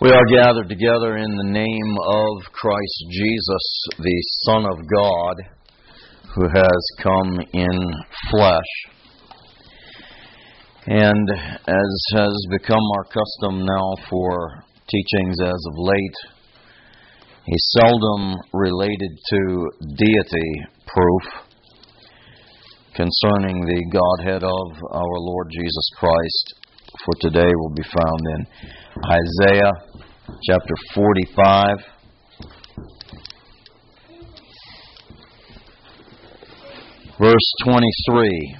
We are gathered together in the name of Christ Jesus, the Son of God, who has come in flesh. And as has become our custom now for teachings as of late, he's seldom related to deity proof concerning the Godhead of our Lord Jesus Christ. For today will be found in Isaiah chapter 45. Verse 23.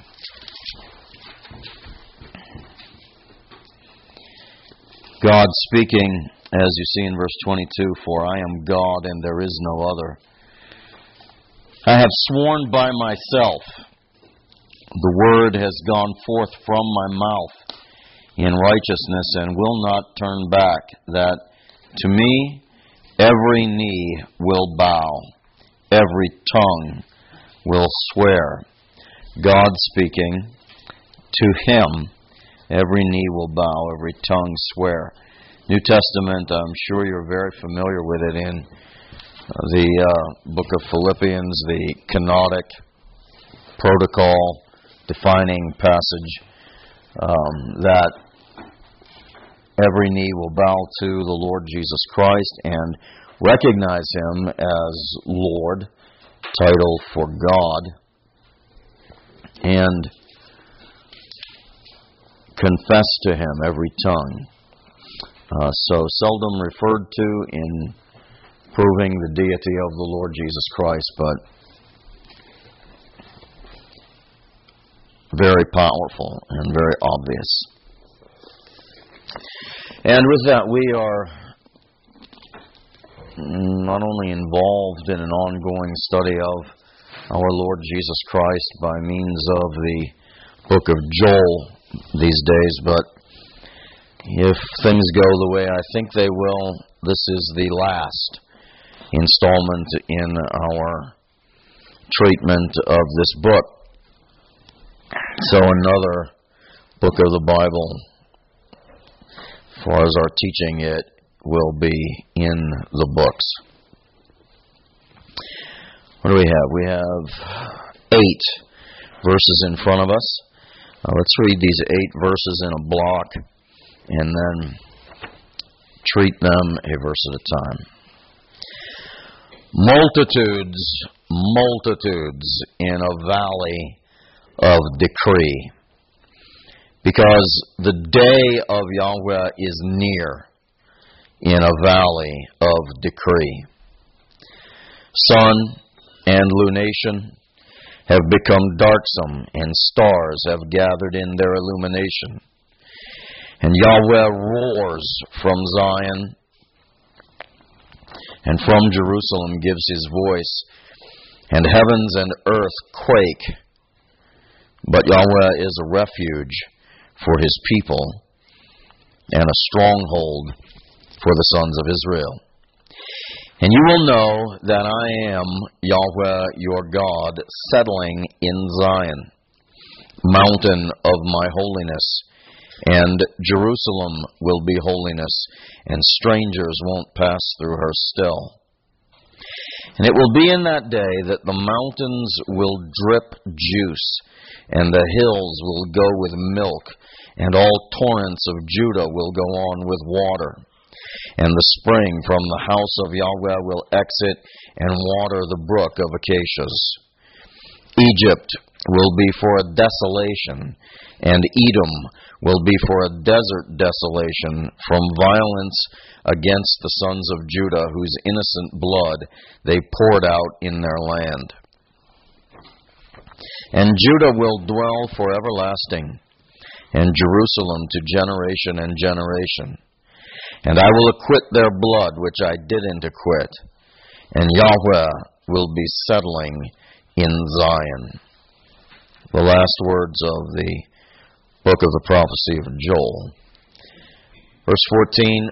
God speaking, as you see in verse 22, "For I am God and there is no other. I have sworn by myself, the word has gone forth from my mouth in righteousness and will not turn back, that to me every knee will bow, every tongue will swear." God speaking, to Him every knee will bow, every tongue swear. New Testament, I'm sure you're very familiar with it in the book of Philippians, the kenotic protocol defining passage, that every knee will bow to the Lord Jesus Christ and recognize Him as Lord, title for God, and confess to Him every tongue. So seldom referred to in proving the deity of the Lord Jesus Christ, but very powerful and very obvious. And with that, we are not only involved in an ongoing study of our Lord Jesus Christ by means of the book of Joel these days, but if things go the way I think they will, this is the last installment in our treatment of this book. So another book of the Bible, as far as our teaching it, will be in the books. What do we have? We have 8 verses in front of us. Let's read these 8 verses in a block and then treat them a verse at a time. Multitudes in a valley of decree, because the day of Yahweh is near in a valley of decree. Sun and lunation have become darksome, and stars have gathered in their illumination. And Yahweh roars from Zion, and from Jerusalem gives His voice, and heavens and earth quake. But Yahweh is a refuge for His people, and a stronghold for the sons of Israel. And you will know that I am Yahweh your God, settling in Zion, mountain of my holiness. And Jerusalem will be holiness, and strangers won't pass through her still. And it will be in that day that the mountains will drip juice, and the hills will go with milk, and all torrents of Judah will go on with water. And the spring from the house of Yahweh will exit and water the brook of acacias. Egypt will be for a desolation, and Edom will be for a desert desolation from violence against the sons of Judah, whose innocent blood they poured out in their land. And Judah will dwell for everlasting, and Jerusalem to generation and generation. And I will acquit their blood which I didn't acquit, and Yahweh will be settling in Zion. The last words of the book of the prophecy of Joel. Verse 14,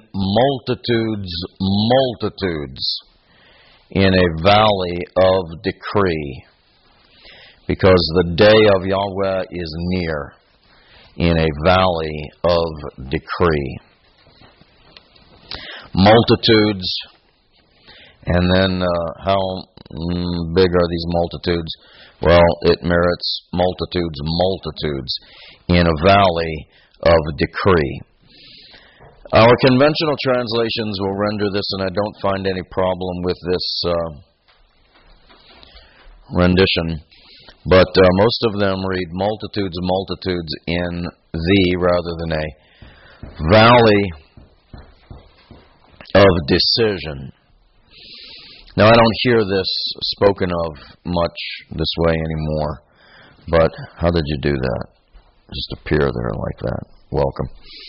multitudes in a valley of decree, because the day of Yahweh is near in a valley of decree. multitudes. And then how big are these multitudes? Well, it merits multitudes in a valley of decree. Our conventional translations will render this, and I don't find any problem with this rendition, but most of them read multitudes in the rather than a valley of decision. Now, I don't hear this spoken of much this way anymore, but how did you do that? Just appear there like that. Welcome.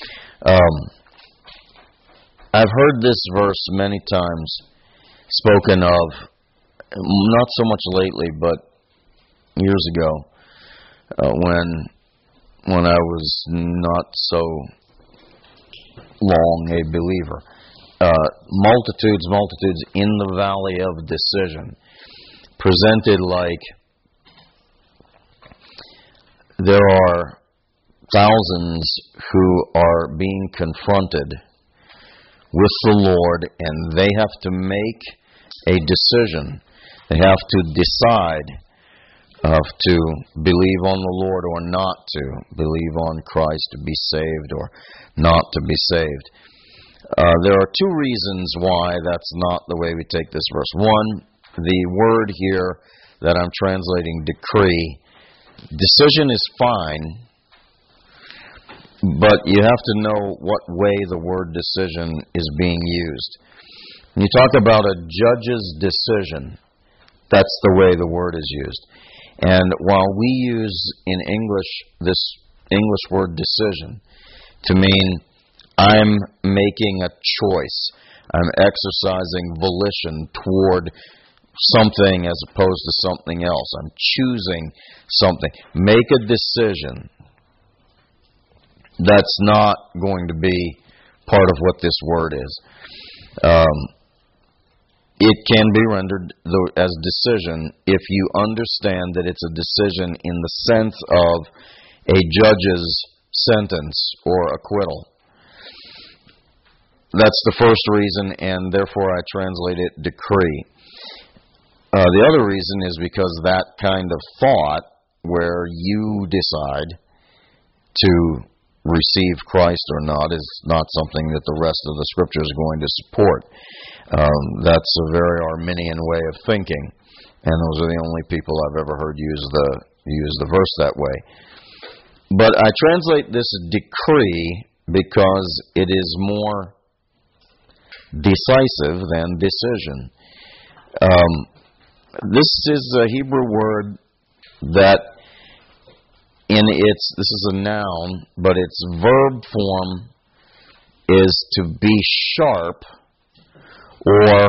I've heard this verse many times spoken of, not so much lately, but years ago, when I was not so long a believer. Multitudes in the valley of decision, presented like there are thousands who are being confronted with the Lord, and they have to make a decision. They have to decide to believe on the Lord or not to believe on Christ, to be saved or not to be saved. There are two reasons why that's not the way we take this verse. One, the word here that I'm translating, decree. Decision is fine, but you have to know what way the word decision is being used. When you talk about a judge's decision, that's the way the word is used. And while we use in English this English word decision to mean I'm making a choice, I'm exercising volition toward something as opposed to something else, I'm choosing something, make a decision, that's not going to be part of what this word is. It can be rendered as decision if you understand that it's a decision in the sense of a judge's sentence or acquittal. That's the first reason, and therefore I translate it decree. The other reason is because that kind of thought, where you decide to receive Christ or not, is not something that the rest of the Scripture is going to support. That's a very Arminian way of thinking, and those are the only people I've ever heard use the verse that way. But I translate this decree because it is more decisive than decision. This is a Hebrew word that this is a noun, but its verb form is to be sharp or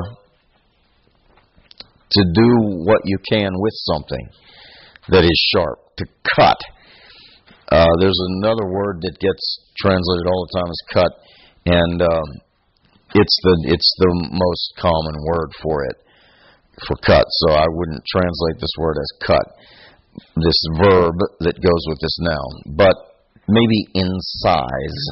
to do what you can with something that is sharp, to cut. There's another word that gets translated all the time as cut, and it's the most common word for it, for cut. So I wouldn't translate this word as cut, this verb that goes with this noun, but maybe in size.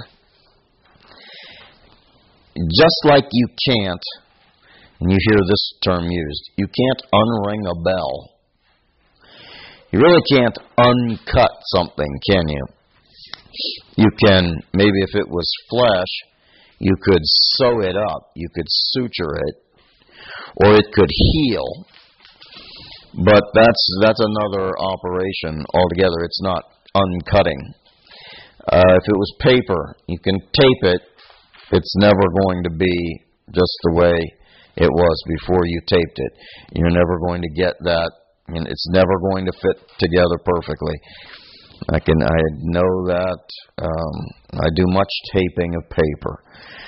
Just like you can't, and you hear this term used, you can't unring a bell. You really can't uncut something, can you? You can, maybe if it was flesh, you could sew it up, you could suture it, or it could heal. But that's another operation altogether. It's not uncutting. If it was paper, you can tape it. It's never going to be just the way it was before you taped it. You're never going to get that. I mean, it's never going to fit together perfectly. I know that. I do much taping of paper.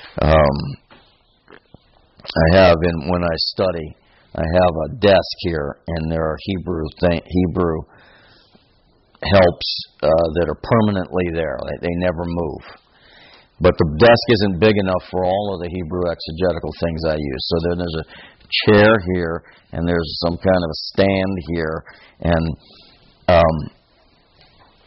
I have when I study, I have a desk here, and there are Hebrew helps that are permanently there. They never move. But the desk isn't big enough for all of the Hebrew exegetical things I use. So then there's a chair here, and there's some kind of a stand here, and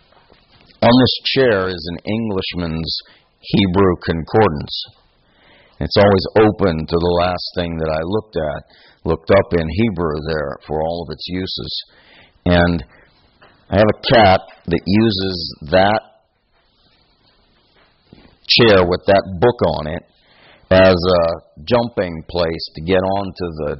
on this chair is an Englishman's Hebrew concordance. It's always open to the last thing that I looked up in Hebrew there for all of its uses. And I have a cat that uses that chair with that book on it as a jumping place to get onto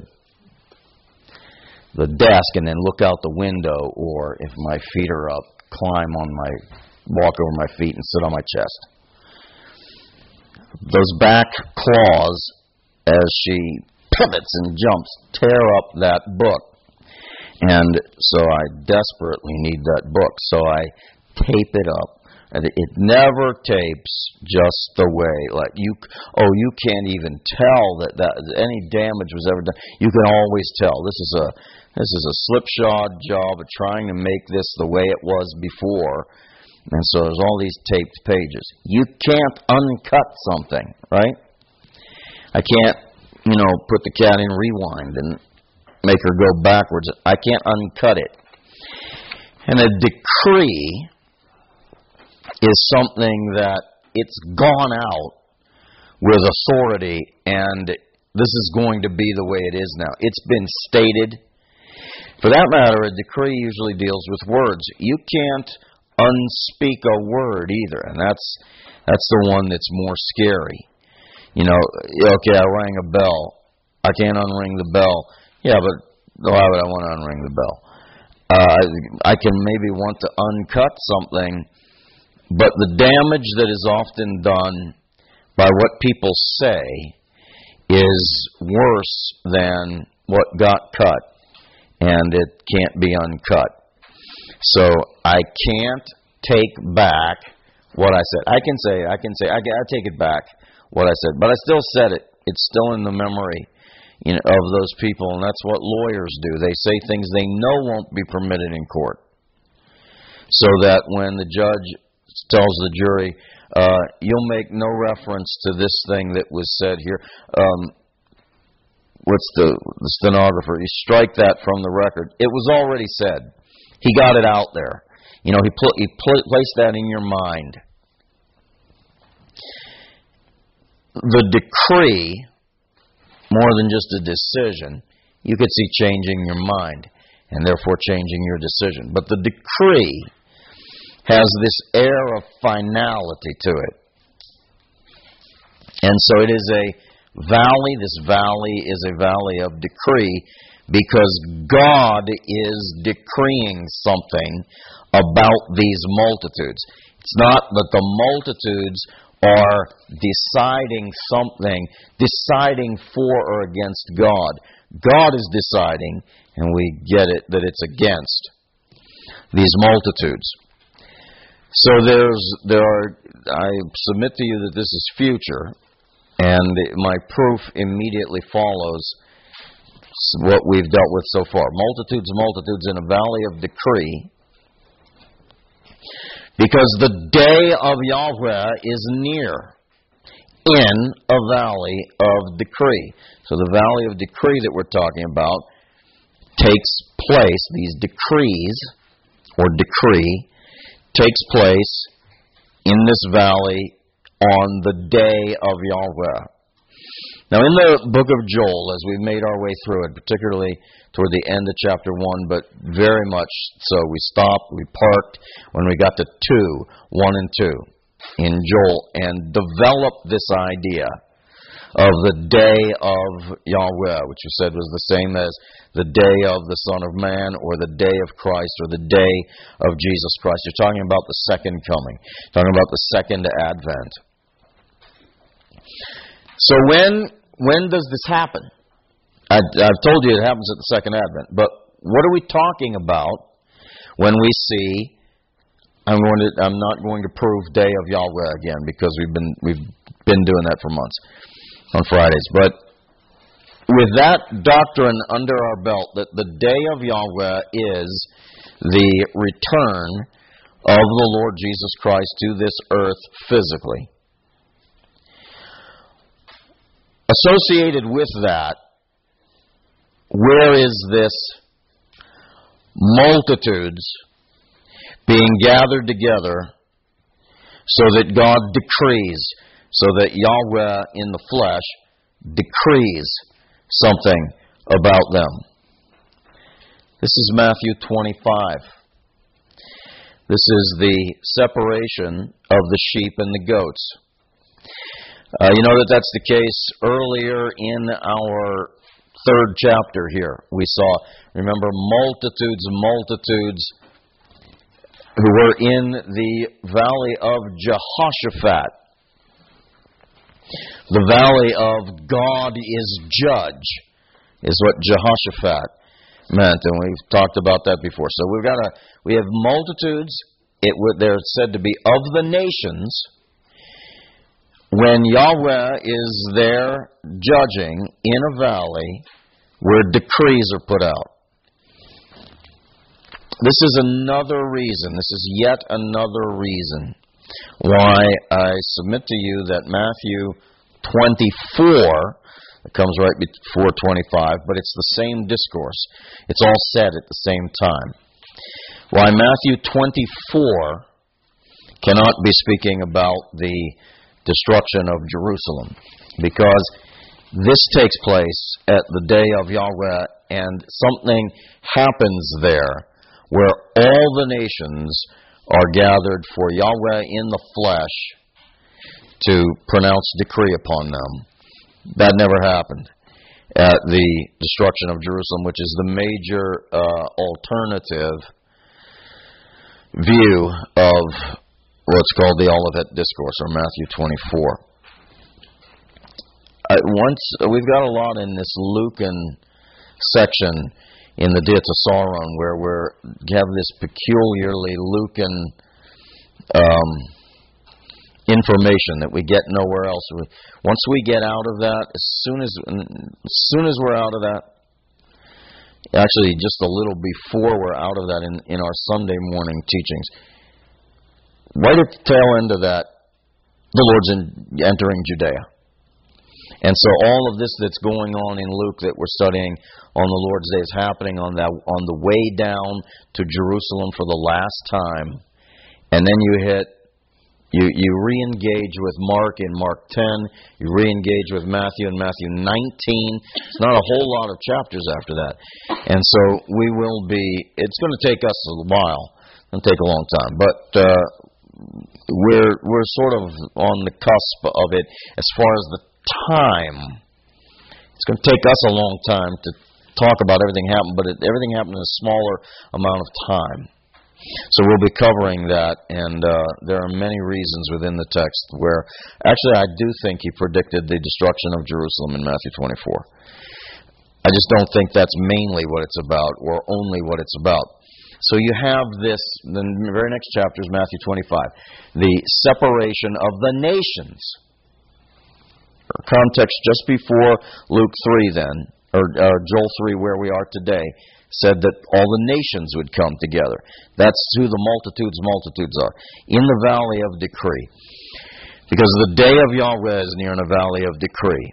the desk and then look out the window, or if my feet are up, walk over my feet and sit on my chest. Those back claws, as she pivots and jumps, tear up that book. And so I desperately need that book. So I tape it up. And it never tapes just the way, like you can't even tell that any damage was ever done. You can always tell. This is a slipshod job of trying to make this the way it was before. And so there's all these taped pages. You can't uncut something, right? I can't, put the cat in rewind and make her go backwards. I can't uncut it. And a decree is something that it's gone out with authority, and this is going to be the way it is now. It's been stated. For that matter, a decree usually deals with words. You can't unspeak a word either, and that's the one that's more scary. Okay, I rang a bell. I can't unring the bell. Yeah, but why would I want to unring the bell? I can maybe want to uncut something, but the damage that is often done by what people say is worse than what got cut, and it can't be uncut. So I can't take back what I said. I take it back what I said, but I still said it. It's still in the memory, of those people, and that's what lawyers do. They say things they know won't be permitted in court, so that when the judge tells the jury, you'll make no reference to this thing that was said here. What's the stenographer? You strike that from the record. It was already said. He got it out there. He placed that in your mind. The decree, more than just a decision, you could see changing your mind and therefore changing your decision. But the decree has this air of finality to it. And so it is a valley. This valley is a valley of decree because God is decreeing something about these multitudes. It's not that the multitudes are deciding something, deciding for or against God. God is deciding, and we get it, that it's against these multitudes. So I submit to you that this is future, and my proof immediately follows what we've dealt with so far. Multitudes in a valley of decree, because the day of Yahweh is near in a valley of decree. So the valley of decree that we're talking about takes place, these decrees, or decree, takes place in this valley on the day of Yahweh. Now, in the book of Joel, as we've made our way through it, particularly toward the end of chapter 1, but very much so, we stopped, we parked when we got to 1 and 2 in Joel, and developed this idea of the day of Yahweh, which you said was the same as the day of the Son of Man, or the day of Christ, or the day of Jesus Christ. You're talking about the second coming, talking about the second advent. So when does this happen? I've told you it happens at the second advent, but what are we talking about when we see? I'm not going to prove day of Yahweh again, because we've been doing that for months on Fridays. But with that doctrine under our belt, that the day of Yahweh is the return of the Lord Jesus Christ to this earth physically. Associated with that, where is this multitudes being gathered together so that God decrees, so that Yahweh in the flesh decrees something about them. This is Matthew 25. This is the separation of the sheep and the goats. You know that's the case earlier in our 3rd chapter here. We saw, remember, multitudes and multitudes who were in the valley of Jehoshaphat. The valley of God is judge is what Jehoshaphat meant, and we've talked about that before. So we have multitudes. They're said to be of the nations. When Yahweh is there judging in a valley where decrees are put out. This is another reason, this is yet another reason why I submit to you that Matthew 24, it comes right before 25, but it's the same discourse. It's all said at the same time. Why Matthew 24 cannot be speaking about the destruction of Jerusalem, because this takes place at the day of Yahweh, and something happens there where all the nations are gathered for Yahweh in the flesh to pronounce decree upon them. That never happened at the destruction of Jerusalem, which is the major alternative view of what's called the Olivet Discourse, or Matthew 24. We've got a lot in this Lucan section in the Diatessaron where we have this peculiarly Lucan information that we get nowhere else. Once we get out of that, as soon as we're out of that, actually just a little before we're out of that in our Sunday morning teachings, right at the tail end of that, the Lord's entering Judea. And so all of this that's going on in Luke that we're studying on the Lord's Day is happening on the way down to Jerusalem for the last time. And then you re-engage with Mark in Mark 10, you re-engage with Matthew in Matthew 19. It's not a whole lot of chapters after that. And so it's going to take us a while. It's going to take a long time. But we're sort of on the cusp of it as far as the time. It's going to take us a long time to talk about everything happened, but everything happened in a smaller amount of time. So we'll be covering that, and there are many reasons within the text where, actually, I do think he predicted the destruction of Jerusalem in Matthew 24. I just don't think that's mainly what it's about, or only what it's about. So you have this, the very next chapter is Matthew 25, the separation of the nations. Context just before Luke 3 then, or Joel 3 where we are today, said that all the nations would come together. That's who the multitudes are, in the valley of decree. Because the day of Yahweh is near in a valley of decree.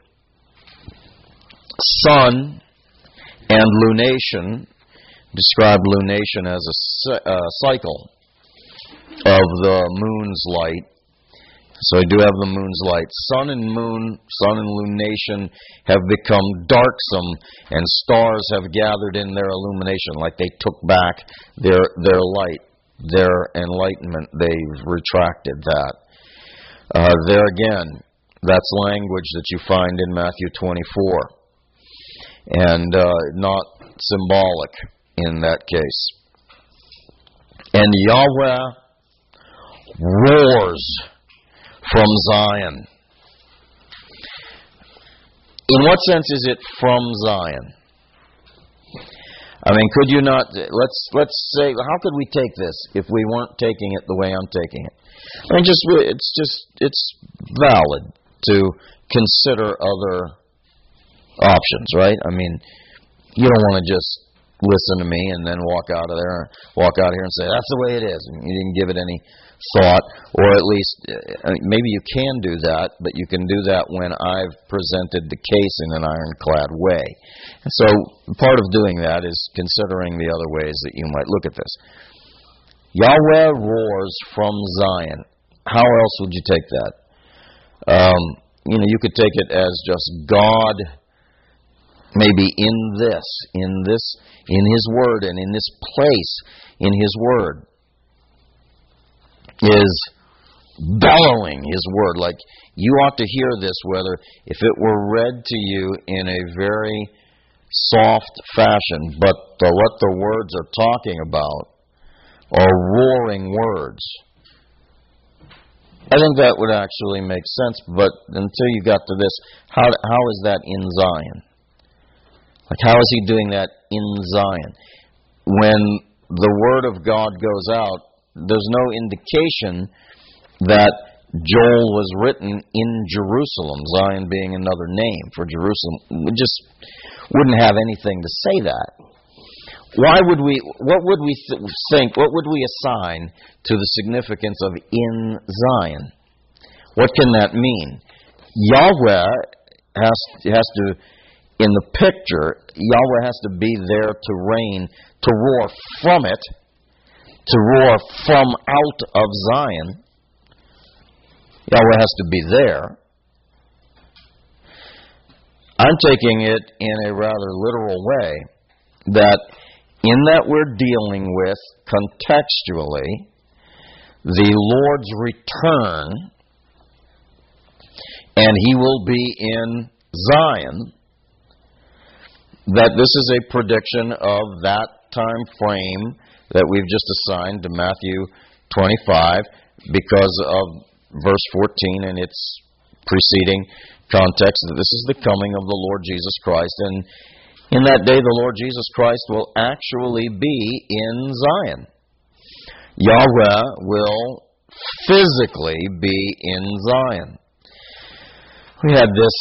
Sun and lunation, described lunation as a cycle of the moon's light. So I do have the moon's light. Sun and lunation have become darksome, and stars have gathered in their illumination, like they took back their light, their enlightenment. They've retracted that. There again, that's language that you find in Matthew 24, and not symbolic in that case. And Yahweh roars from Zion. In what sense is it from Zion? I mean, could you not, let's say, how could we take this if we weren't taking it the way I'm taking it? I mean, it's valid to consider other options, right? I mean, you don't want to just listen to me and then walk out of here and say, that's the way it is. And you didn't give it any thought, or at least, maybe you can do that, but you can do that when I've presented the case in an ironclad way. And so part of doing that is considering the other ways that you might look at this. Yahweh roars from Zion. How else would you take that? You could take it as just God, maybe in His Word and in this place in His Word, is bellowing His Word. Like, you ought to hear this, whether if it were read to you in a very soft fashion, but what the words are talking about are roaring words. I think that would actually make sense, but until you got to this, how is that in Zion? Like, how is He doing that in Zion? When the Word of God goes out, there's no indication that Joel was written in Jerusalem, Zion being another name for Jerusalem. We just wouldn't have anything to say that. What would we think, what would we assign to the significance of in Zion? What can that mean? Yahweh has to, in the picture, Yahweh has to be there to reign, to roar from it, to roar from out of Zion. Yahweh has to be there. I'm taking it in a rather literal way, that in that we're dealing with, contextually, the Lord's return, and He will be in Zion, that this is a prediction of that time frame that we've just assigned to Matthew 25 because of verse 14 and its preceding context, that this is the coming of the Lord Jesus Christ. And in that day, the Lord Jesus Christ will actually be in Zion. Yahweh will physically be in Zion. We had this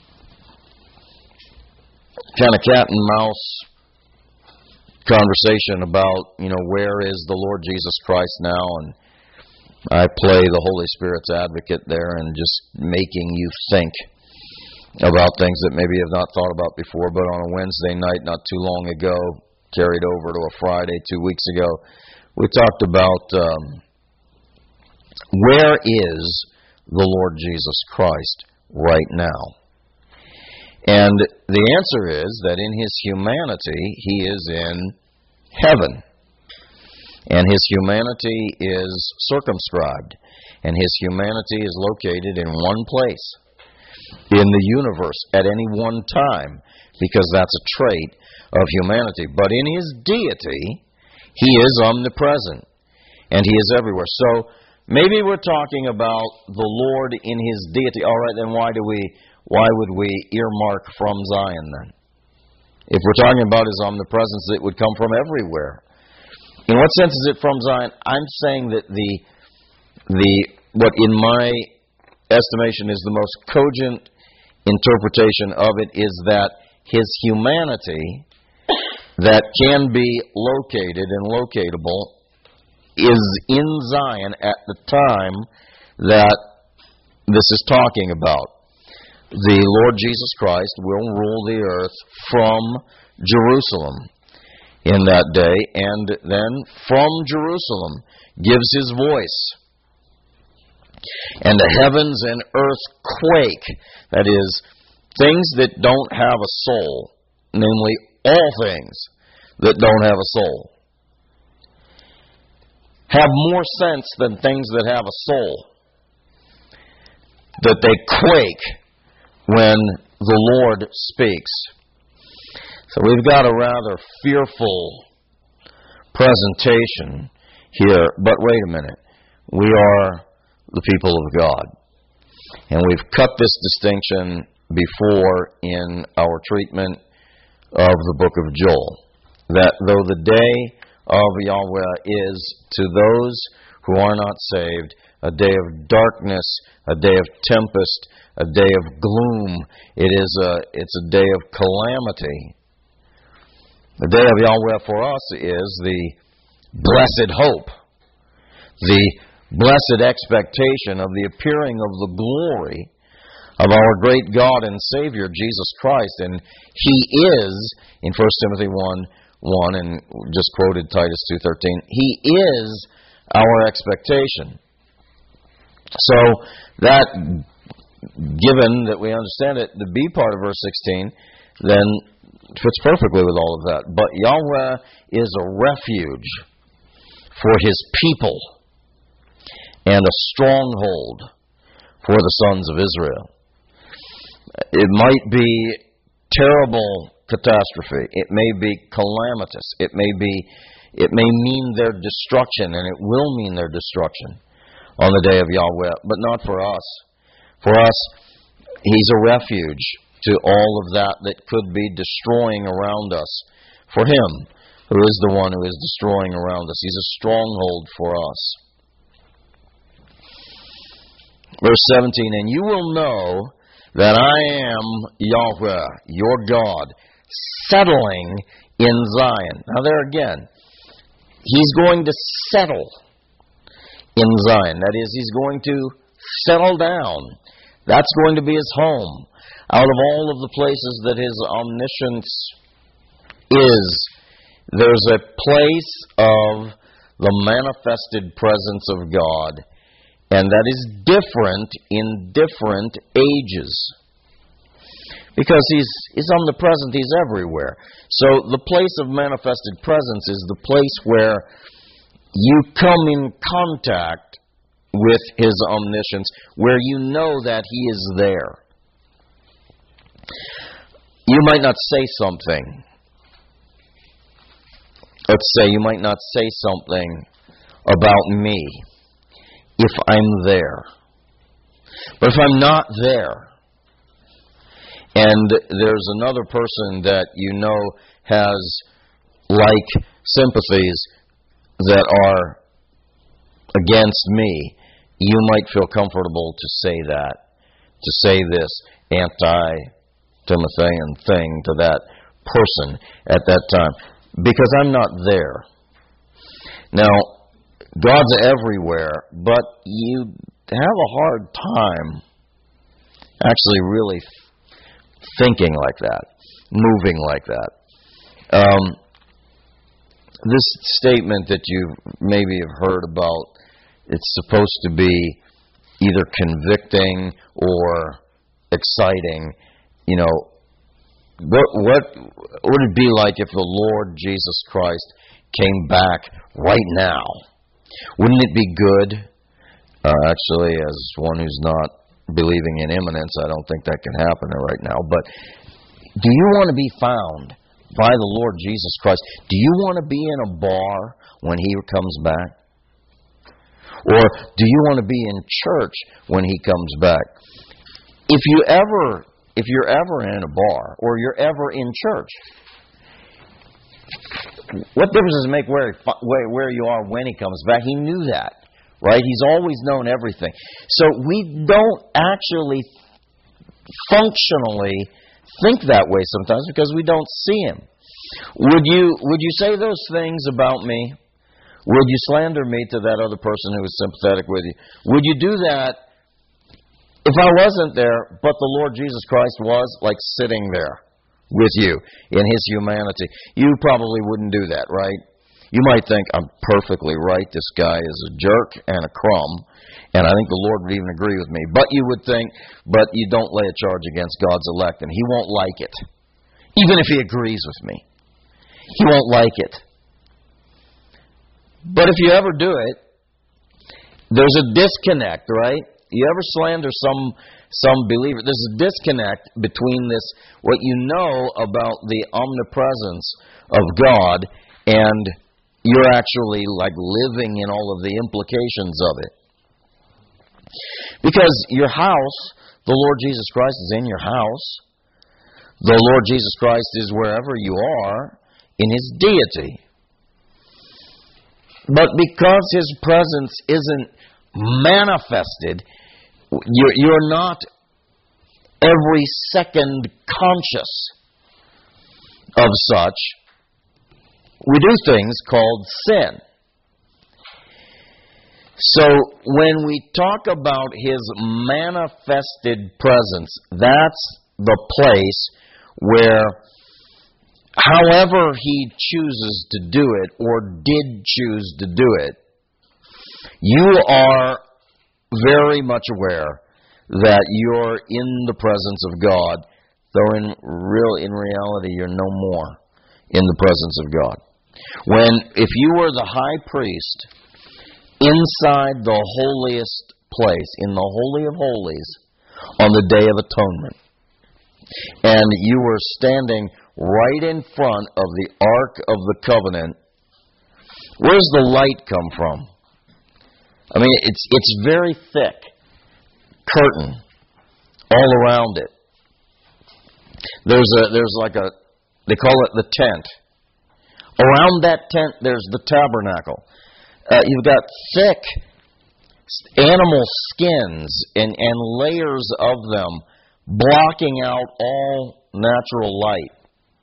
kind of cat and mouse conversation about, where is the Lord Jesus Christ now? And I play the Holy Spirit's advocate there and just making you think about things that maybe you have not thought about before. But on a Wednesday night not too long ago, carried over to a Friday 2 weeks ago, we talked about where is the Lord Jesus Christ right now? And the answer is that in His humanity, He is in heaven. And His humanity is circumscribed. And His humanity is located in one place in the universe at any one time, because that's a trait of humanity. But in His deity, He is omnipresent, and He is everywhere. So maybe we're talking about the Lord in His deity. All right, then why would we earmark from Zion then? If we're talking about His omnipresence, it would come from everywhere. In what sense is it from Zion? I'm saying that what in my estimation is the most cogent interpretation of it is that His humanity that can be located and locatable is in Zion at the time that this is talking about. The Lord Jesus Christ will rule the earth from Jerusalem in that day, and then from Jerusalem gives His voice. And the heavens and earth quake. That is, things that don't have a soul, namely all things that don't have a soul, have more sense than things that have a soul. That they quake when the Lord speaks. So we've got a rather fearful presentation here. But wait a minute. We are the people of God. And we've cut this distinction before in our treatment of the book of Joel. That though the day of Yahweh is to those who are not saved a day of darkness, a day of tempest, a day of gloom, it's a day of calamity. The day of Yahweh for us is the blessed hope, the blessed expectation of the appearing of the glory of our great God and Savior, Jesus Christ. And He is, in 1 Timothy 1:1, and just quoted Titus 2:13, He is our expectation. So that given that we understand it, the B part of verse 16, then fits perfectly with all of that. But Yahweh is a refuge for His people and a stronghold for the sons of Israel. It might be terrible catastrophe. It may be calamitous. It may mean their destruction, and it will mean their destruction on the day of Yahweh, but not for us. For us, He's a refuge to all of that could be destroying around us. For Him, who is the one who is destroying around us. He's a stronghold for us. Verse 17, and you will know that I am Yahweh, your God, settling in Zion. Now there again, He's going to settle in Zion. That is, He's going to settle down. That's going to be His home. Out of all of the places that His omniscience is, there's a place of the manifested presence of God, and that is different in different ages. Because He's omnipresent, He's everywhere. So the place of manifested presence is the place where you come in contact with His omniscience, where you know that He is there. You might not say something. Let's say you might not say something about me if I'm there. But if I'm not there, and there's another person that you know has like sympathies that are against me, you might feel comfortable to say that, to say this anti-Timothean thing to that person at that time, because I'm not there. Now, God's everywhere, but you have a hard time actually really thinking like that, moving like that. This statement that you maybe have heard about, it's supposed to be either convicting or exciting. You know, what would it be like if the Lord Jesus Christ came back right now? Wouldn't it be good? Actually, as one who's not believing in imminence, I don't think that can happen right now. But do you want to be found by the Lord Jesus Christ? Do you want to be in a bar when He comes back? Or do you want to be in church when He comes back? If you're ever in a bar or you're ever in church, what difference does it make where you are when He comes back? He knew that, right? He's always known everything. So we don't actually functionally think that way sometimes because we don't see Him. Would you say those things about me? Would you slander me to that other person who was sympathetic with you? Would you do that if I wasn't there, but the Lord Jesus Christ was, like, sitting there with you in His humanity? You probably wouldn't do that, right? You might think, I'm perfectly right, this guy is a jerk and a crumb, and I think the Lord would even agree with me. But you would think, but you don't lay a charge against God's elect, and He won't like it. Even if He agrees with me, He won't like it. But if you ever do it, there's a disconnect, right? You ever slander some believer, there's a disconnect between this, what you know about the omnipresence of God, and you're actually like living in all of the implications of it. Because your house, the Lord Jesus Christ is in your house. The Lord Jesus Christ is wherever you are in His deity. But because His presence isn't manifested, you're not every second conscious of such. We do things called sin. So when we talk about His manifested presence, that's the place where, however He chooses to do it, or did choose to do it, you are very much aware that you're in the presence of God, though in reality you're no more in the presence of God. If you were the high priest inside the holiest place, in the Holy of Holies, on the Day of Atonement, and you were standing right in front of the Ark of the Covenant, where does the light come from? I mean, it's very thick curtain all around it. There's like they call it the tent. Around that tent, there's the tabernacle. You've got thick animal skins and layers of them blocking out all natural light.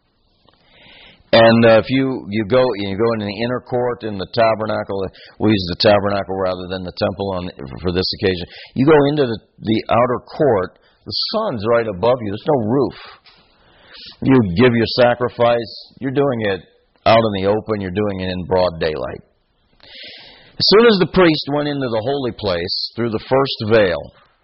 And if you go in the inner court in the tabernacle, we use the tabernacle rather than the temple for this occasion. You go into the outer court, the sun's right above you. There's no roof. You give your sacrifice. You're doing it out in the open. You're doing it in broad daylight. As soon as the priest went into the holy place through the first veil,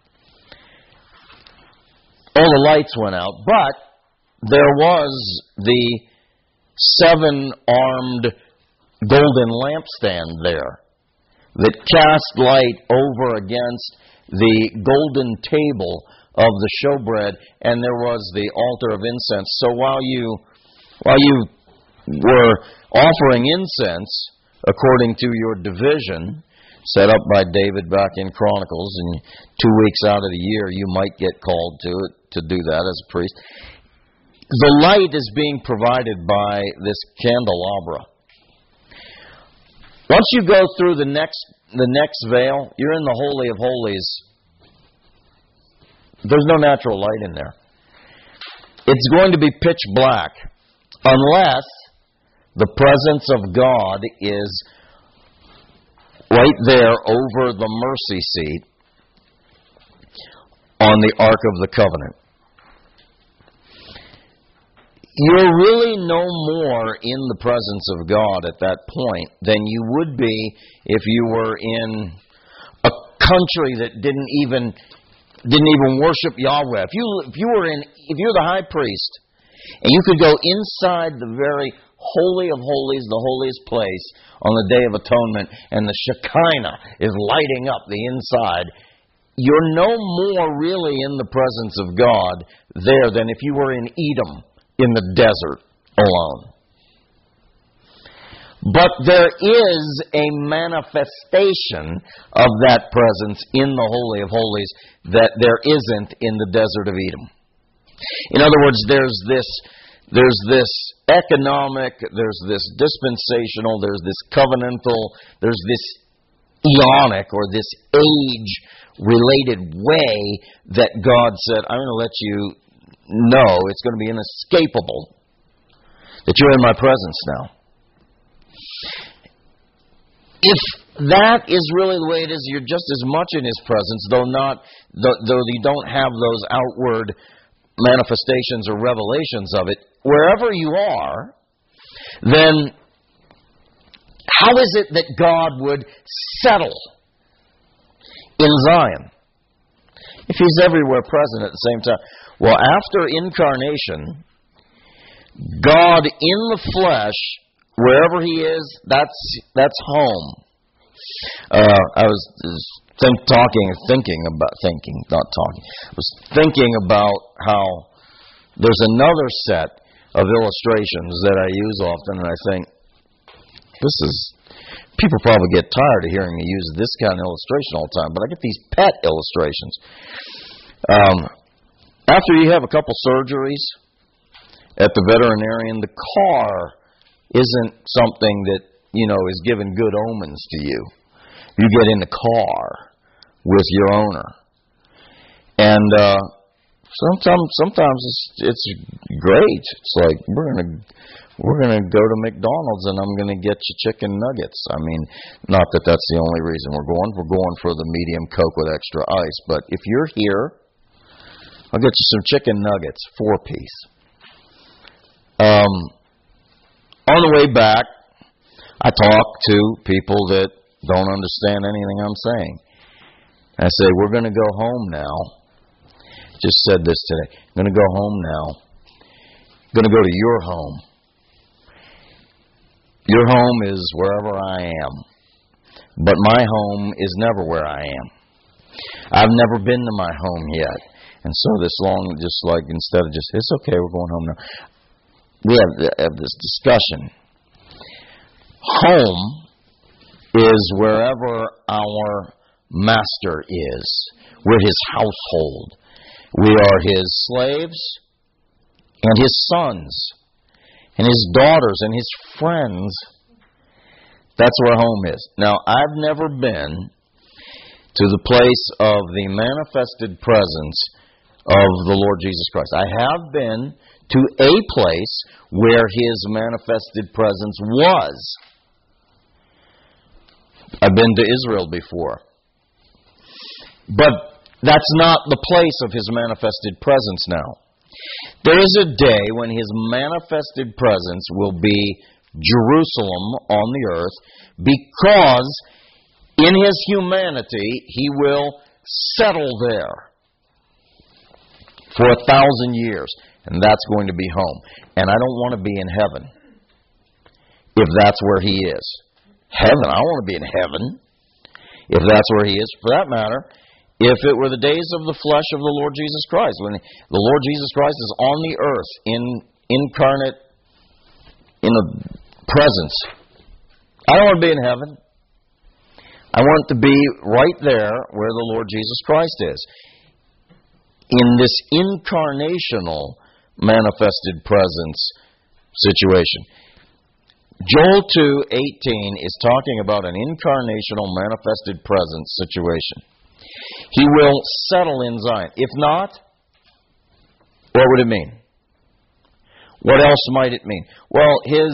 all the lights went out, but there was the 7-armed golden lampstand there that cast light over against the golden table of the showbread, and there was the altar of incense. So while you were offering incense according to your division set up by David back in Chronicles, and 2 weeks out of the year you might get called to do that as a priest. The light is being provided by this candelabra. Once you go through the next veil, you're in the Holy of Holies. There's no natural light in there. It's going to be pitch black unless the presence of God is right there over the mercy seat on the Ark of the Covenant. You're really no more in the presence of God at that point than you would be if you were in a country that didn't even worship Yahweh. If you're the high priest and you could go inside the very Holy of Holies, the holiest place on the Day of Atonement, and the Shekinah is lighting up the inside, you're no more really in the presence of God there than if you were in Edom, in the desert alone. But there is a manifestation of that presence in the Holy of Holies that there isn't in the desert of Edom. In other words, there's this economic, there's this dispensational, there's this covenantal, there's this eonic or this age-related way that God said, I'm going to let you know, it's going to be inescapable that you're in my presence now. If that is really the way it is, you're just as much in His presence, though you don't have those outward manifestations or revelations of it. Wherever you are, then how is it that God would settle in Zion if He's everywhere present at the same time? Well, after incarnation, God in the flesh, wherever He is, that's home. I was thinking about how there's another set of illustrations that I use often, and I think people probably get tired of hearing me use this kind of illustration all the time, but I get these pet illustrations. After you have a couple surgeries at the veterinarian, the car isn't something that, is giving good omens to you. You get in the car with your owner. And sometimes it's great. It's like, we're gonna go to McDonald's and I'm gonna get you chicken nuggets. I mean, not that that's the only reason we're going. We're going for the medium Coke with extra ice. But if you're here, I'll get you some chicken nuggets, 4-piece. On the way back, I talk to people that don't understand anything I'm saying. I say, we're going to go home now, just said this today. I'm going to go home now. I'm going to go to your home. Your home is wherever I am. But my home is never where I am. I've never been to my home yet. And so this long, just like instead of just, it's okay, we're going home now. We have this discussion. Home is wherever our master is. We're his household. We are his slaves and his sons and his daughters and his friends. That's where home is. Now, I've never been to the place of the manifested presence of the Lord Jesus Christ. I have been to a place where his manifested presence was. I've been to Israel before. But that's not the place of his manifested presence now. There is a day when his manifested presence will be Jerusalem on the earth, because in his humanity he will settle there for 1,000 years. And that's going to be home. And I don't want to be in heaven if that's where he is. Heaven, I want to be in heaven if that's where he is. For that matter, if it were the days of the flesh of the Lord Jesus Christ, when the Lord Jesus Christ is on the earth, incarnate, in a presence, I don't want to be in heaven. I want to be right there where the Lord Jesus Christ is, in this incarnational manifested presence situation. Joel 2:18 is talking about an incarnational manifested presence situation. He will settle in Zion. If not, what would it mean? What else might it mean? Well, his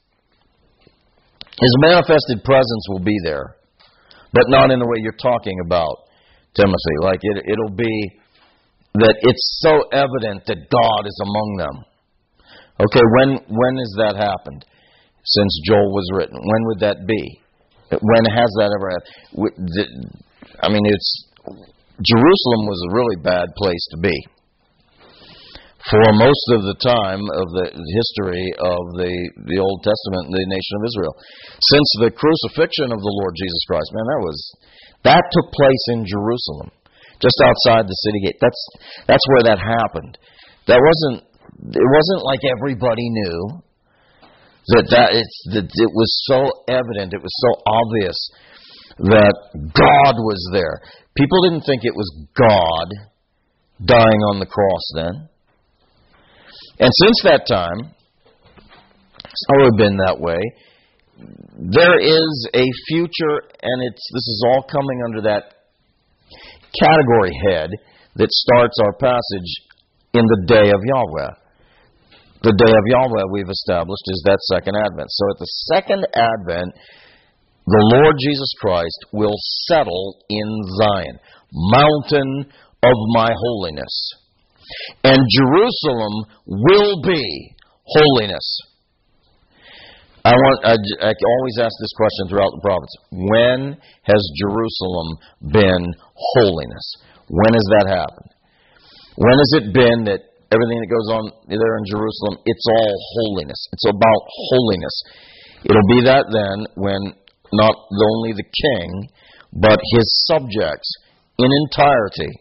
manifested presence will be there, but not in the way you're talking about, Timothy. Like it'll be that it's so evident that God is among them. Okay, when has that happened? Since Joel was written. When would that be? When has that ever happened? I mean, Jerusalem was a really bad place to be for most of the time of the history of the Old Testament and the nation of Israel. Since the crucifixion of the Lord Jesus Christ, man, that took place in Jerusalem, just outside the city gate. That's where that happened. It wasn't like everybody knew that it was so evident, it was so obvious that God was there. People didn't think it was God dying on the cross then. And since that time, it's always been that way. There is a future, and this is all coming under that category head that starts our passage in the day of Yahweh. The day of Yahweh, we've established, is that second advent. So at the second advent, the Lord Jesus Christ will settle in Zion, mountain of my holiness. And Jerusalem will be holiness. I always ask this question throughout the prophets. When has Jerusalem been holiness? When has that happened? When has it been that everything that goes on there in Jerusalem, it's all holiness? It's about holiness. It'll be that then when not only the king, but his subjects in entirety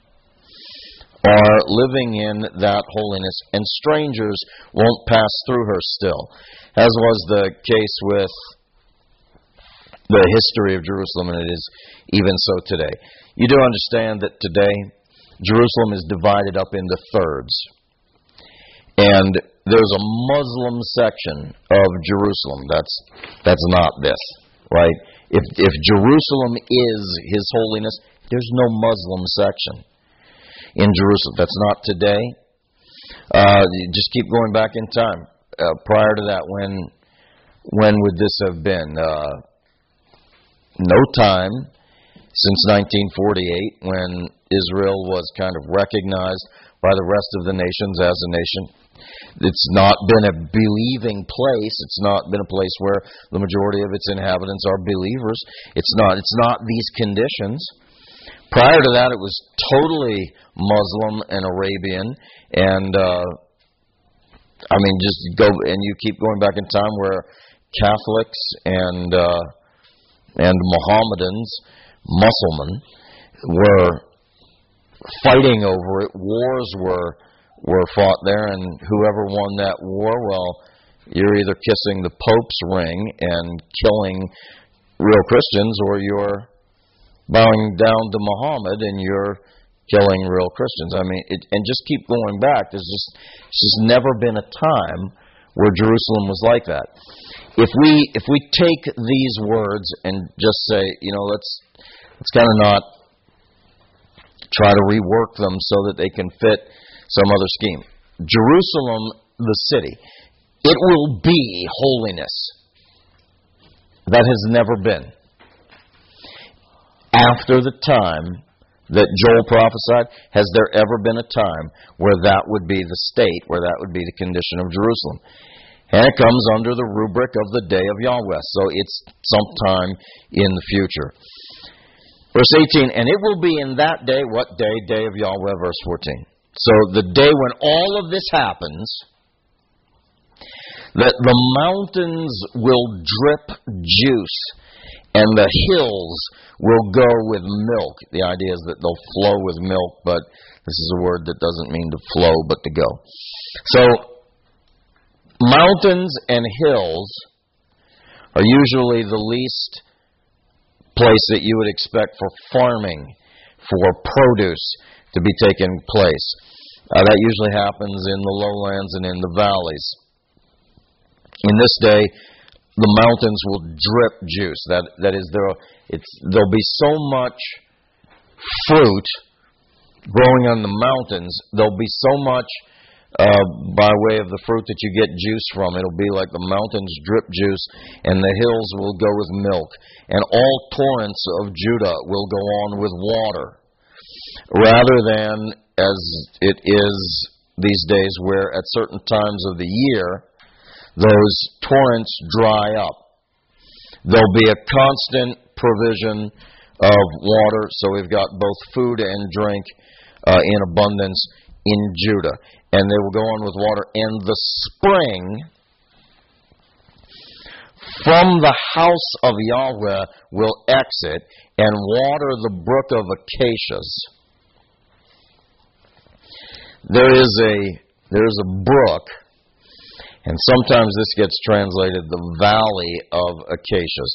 are living in that holiness, and strangers won't pass through her still, as was the case with the history of Jerusalem, and it is even so today. You do understand that today Jerusalem is divided up into thirds, and there's a Muslim section of Jerusalem. That's not this, right? If Jerusalem is His holiness, there's no Muslim section in Jerusalem. That's not today. Just keep going back in time. Prior to that, when would this have been? No time since 1948, when Israel was kind of recognized by the rest of the nations as a nation. It's not been a believing place. It's not been a place where the majority of its inhabitants are believers. It's not these conditions. Prior to that, it was totally Muslim and Arabian, and just go and you keep going back in time where Catholics and Mohammedans, Muslims, were fighting over it. Wars were fought there, and whoever won that war, well, you're either kissing the Pope's ring and killing real Christians, or you're bowing down to Muhammad and you're killing real Christians. And just keep going back. It's just never been a time where Jerusalem was like that. If we take these words and just say, let's kind of not try to rework them so that they can fit some other scheme. Jerusalem, the city, it will be holiness. That has never been. After the time that Joel prophesied, has there ever been a time where that would be the state, where that would be the condition of Jerusalem? And it comes under the rubric of the day of Yahweh. So it's sometime in the future. Verse 18, and it will be in that day, what day? Day of Yahweh, verse 14. So the day when all of this happens, that the mountains will drip juice and the hills will go with milk. The idea is that they'll flow with milk, but this is a word that doesn't mean to flow, but to go. So, mountains and hills are usually the least place that you would expect for farming, for produce to be taking place. That usually happens in the lowlands and in the valleys. In this day, the mountains will drip juice. That is, there'll be so much fruit growing on the mountains. There'll be so much by way of the fruit that you get juice from. It'll be like the mountains drip juice, and the hills will go with milk. And all torrents of Judah will go on with water, rather than as it is these days, where at certain times of the year, those torrents dry up. There'll be a constant provision of water, so we've got both food and drink in abundance in Judah. And they will go on with water. And the spring from the house of Yahweh will exit and water the brook of Acacias. There is a brook, and sometimes this gets translated the valley of Acacias.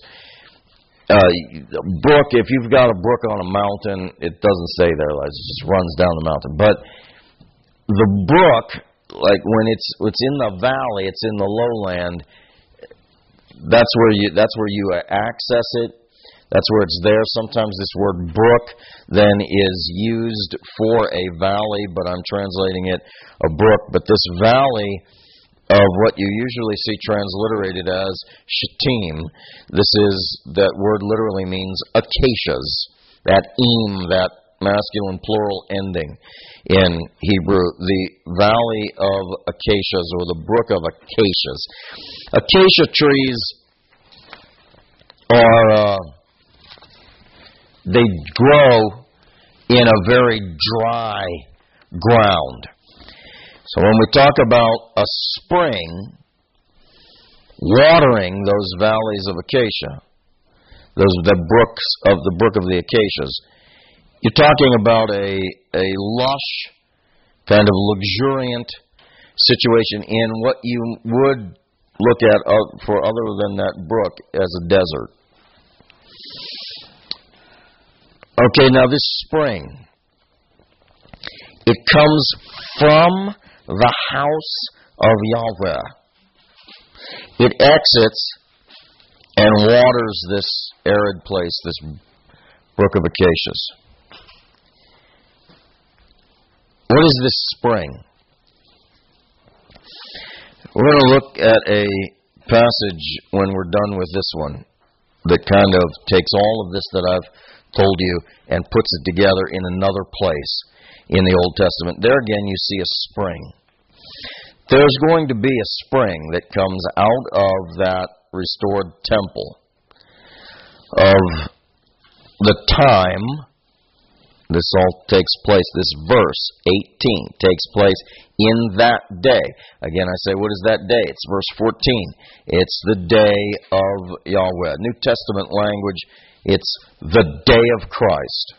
Brook, if you've got a brook on a mountain, it doesn't stay there, it just runs down the mountain. But the brook, like when it's in the valley, it's in the lowland, that's where you access it. That's where it's there. Sometimes this word brook then is used for a valley, but I'm translating it a brook. But this valley of what you usually see transliterated as Shittim, that word literally means acacias. That that masculine plural ending in Hebrew, the valley of acacias or the brook of acacias. Acacia trees they grow in a very dry ground. So when we talk about a spring watering those valleys of acacia, the brook of the acacias, you're talking about a lush, kind of luxuriant situation in what you would look at for other than that brook as a desert. Okay, now this spring, it comes from the house of Yahweh. It exits and waters this arid place, this brook of acacias. What is this spring? We're going to look at a passage when we're done with this one that kind of takes all of this that I've told you and puts it together in another place in the Old Testament. There again you see a spring. There's going to be a spring that comes out of that restored temple of the time This all takes place, this verse 18 takes place in that day. Again, I say, what is that day? It's verse 14. It's the day of Yahweh. New Testament language, it's the day of Christ.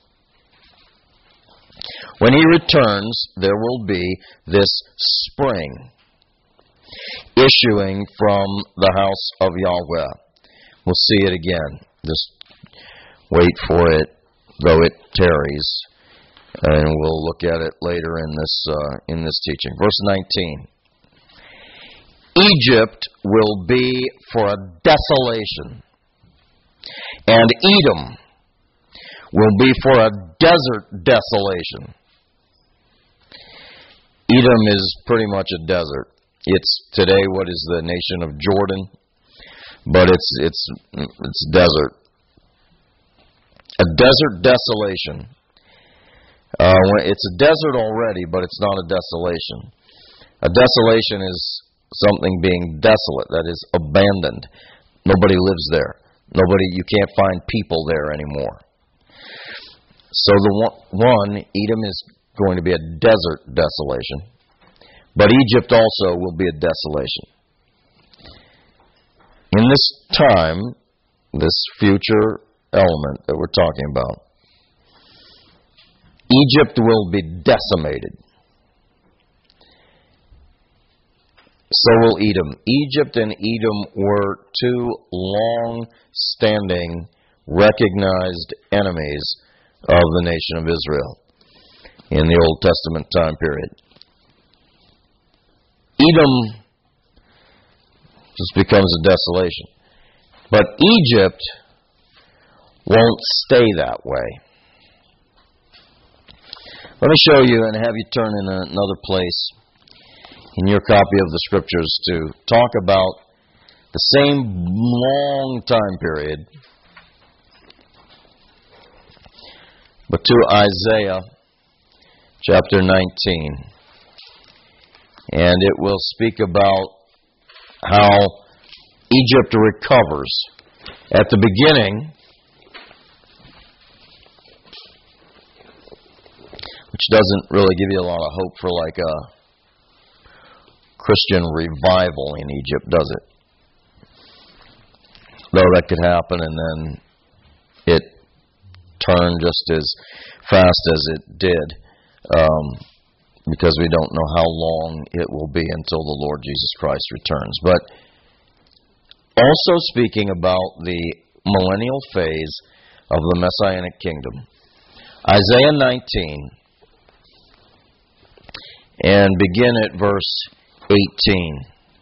When He returns, there will be this spring issuing from the house of Yahweh. We'll see it again. Just wait for it, though it tarries, and we'll look at it later in this teaching. Verse 19. Egypt will be for a desolation, and Edom will be for a desert desolation. Edom is pretty much a desert. It's today what is the nation of Jordan, but it's desert. A desert desolation. It's a desert already, but it's not a desolation. A desolation is something being desolate, that is abandoned. Nobody lives there. You can't find people there anymore. So the one, Edom, is going to be a desert desolation. But Egypt also will be a desolation. In this time, this future element that we're talking about, Egypt will be decimated. So will Edom. Egypt and Edom were two long-standing, recognized enemies of the nation of Israel in the Old Testament time period. Edom just becomes a desolation. But Egypt won't stay that way. Let me show you and have you turn in another place in your copy of the Scriptures to talk about the same long time period, but to Isaiah chapter 19. And it will speak about how Egypt recovers. At the beginning, which doesn't really give you a lot of hope for like a Christian revival in Egypt, does it? Though that could happen, and then it turned just as fast as it did, because we don't know how long it will be until the Lord Jesus Christ returns. But also speaking about the millennial phase of the Messianic kingdom, Isaiah 19, and begin at verse 18.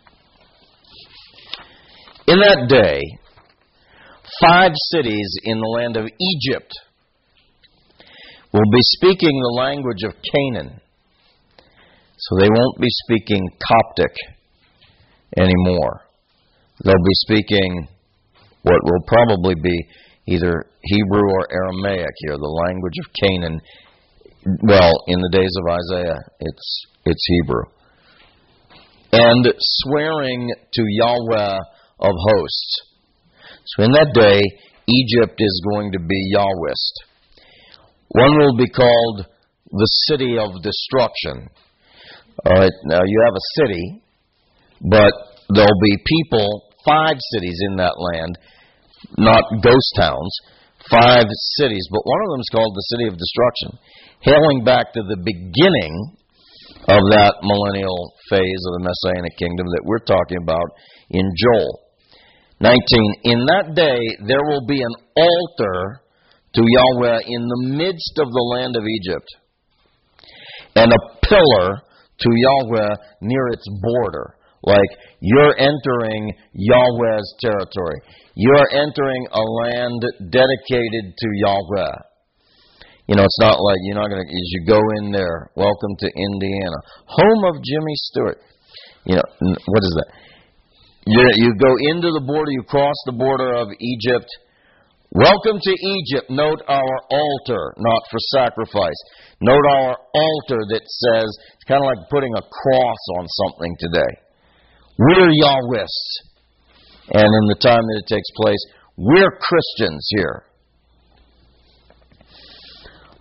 In that day, 5 cities in the land of Egypt will be speaking the language of Canaan. So they won't be speaking Coptic anymore. They'll be speaking what will probably be either Hebrew or Aramaic here, the language of Canaan. Well, in the days of Isaiah, it's Hebrew. And swearing to Yahweh of hosts. So in that day, Egypt is going to be Yahwist. One will be called the city of destruction. All right, now you have a city, but there'll be people, 5 cities in that land, not ghost towns, 5 cities, but one of them is called the city of destruction, hailing back to the beginning of that millennial phase of the Messianic kingdom that we're talking about in Joel 19. In that day, there will be an altar to Yahweh in the midst of the land of Egypt, and a pillar to Yahweh near its border. Like, you're entering Yahweh's territory. You're entering a land dedicated to Yahweh. You know, it's not like you're not going to, as you go in there, welcome to Indiana, home of Jimmy Stewart. You know, what is that? You go into the border, you cross the border of Egypt. Welcome to Egypt. Note our altar, not for sacrifice. Note our altar that says, it's kind of like putting a cross on something today. We're Yahwists. And in the time that it takes place, we're Christians here.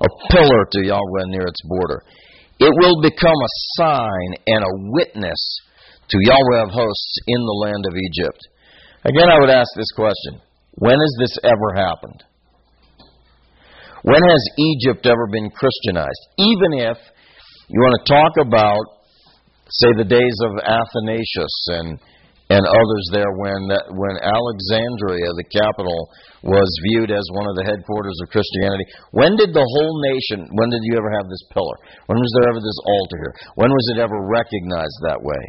a pillar to Yahweh near its border. It will become a sign and a witness to Yahweh of hosts in the land of Egypt. Again, I would ask this question. When has this ever happened? When has Egypt ever been Christianized? Even if you want to talk about, say, the days of Athanasius and others there when Alexandria, the capital, was viewed as one of the headquarters of Christianity. When did the whole nation, when did you ever have this pillar? When was there ever this altar here? When was it ever recognized that way?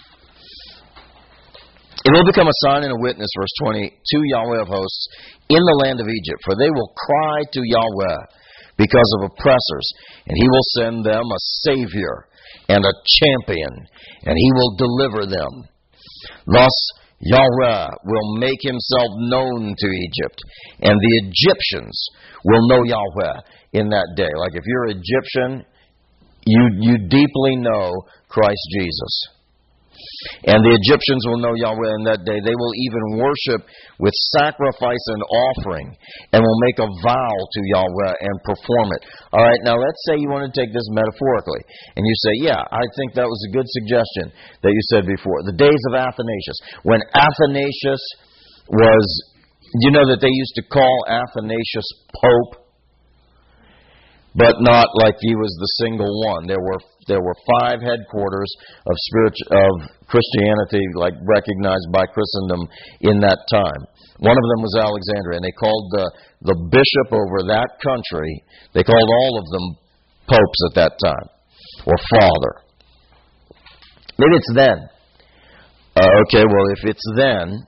It will become a sign and a witness, verse 20, to Yahweh of hosts in the land of Egypt, for they will cry to Yahweh because of oppressors, and he will send them a Savior and a champion, and he will deliver them. Thus, Yahweh will make himself known to Egypt, and the Egyptians will know Yahweh in that day. Like if you're Egyptian, you deeply know Christ Jesus. And the Egyptians will know Yahweh in that day. They will even worship with sacrifice and offering, and will make a vow to Yahweh and perform it. All right, now let's say you want to take this metaphorically, and you say, yeah, I think that was a good suggestion that you said before. The days of Athanasius. When Athanasius was, you know that they used to call Athanasius Pope, but not like he was the single one. There were 5 headquarters of Christianity, like recognized by Christendom in that time. One of them was Alexandria, and they called the bishop over that country, they called all of them popes at that time, or father. Maybe it's then. Okay, well, if it's then,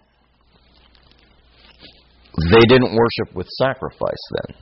they didn't worship with sacrifice then.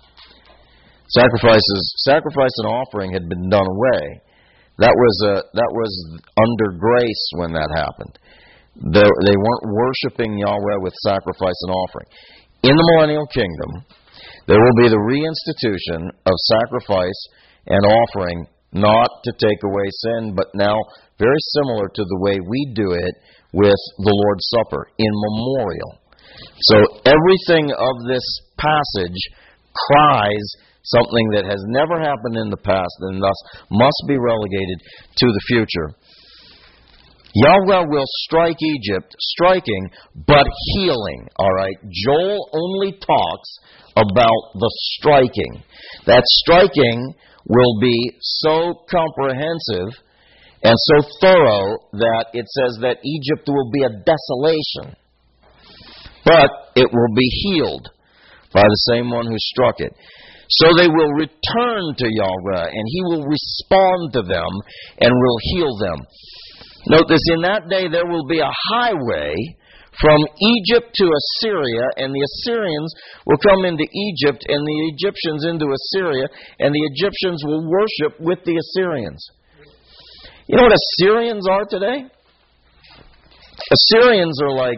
Sacrifice and offering had been done away. That was under grace when that happened. They weren't worshiping Yahweh with sacrifice and offering. In the millennial kingdom, there will be the reinstitution of sacrifice and offering, not to take away sin, but now very similar to the way we do it with the Lord's Supper, in memorial. So everything of this passage cries something that has never happened in the past and thus must be relegated to the future. Yahweh will strike Egypt, striking, but healing. All right? Joel only talks about the striking. That striking will be so comprehensive and so thorough that it says that Egypt will be a desolation. But it will be healed by the same one who struck it. So they will return to Yahweh, and he will respond to them and will heal them. Note this, in that day there will be a highway from Egypt to Assyria, and the Assyrians will come into Egypt, and the Egyptians into Assyria, and the Egyptians will worship with the Assyrians. You know what Assyrians are today? Assyrians are like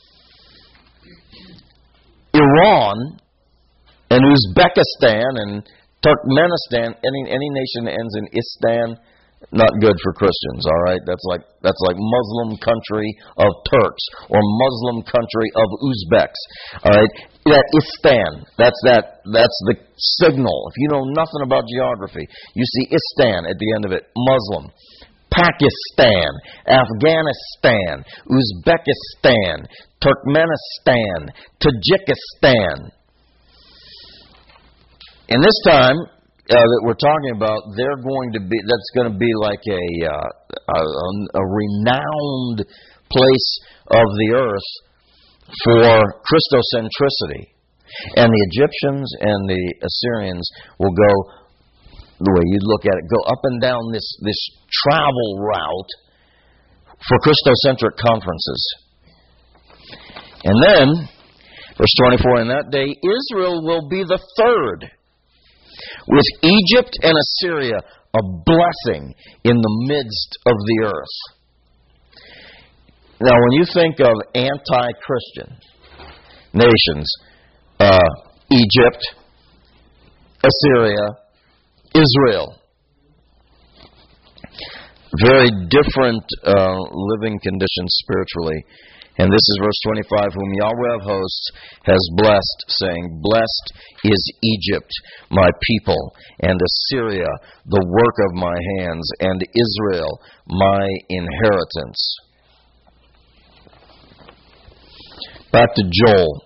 Iran and Uzbekistan and Turkmenistan. Any nation that ends in istan, not good for Christians. All right, that's like Muslim country of Turks or Muslim country of Uzbeks. All right, that istan, that's the signal. If you know nothing about geography, you see istan at the end of it. Muslim. Pakistan, Afghanistan, Uzbekistan, Turkmenistan, Tajikistan. And this time that we're talking about, that's going to be like a renowned place of the earth for Christocentricity. And the Egyptians and the Assyrians will go, the way you look at it, go up and down this travel route for Christocentric conferences. And then, verse 24, in that day, Israel will be the third, with Egypt and Assyria a blessing in the midst of the earth. Now, when you think of anti-Christian nations, Egypt, Assyria, Israel, very different living conditions spiritually. And this is verse 25, whom Yahweh of hosts has blessed, saying, Blessed is Egypt, my people, and Assyria, the work of my hands, and Israel, my inheritance. Back to Joel.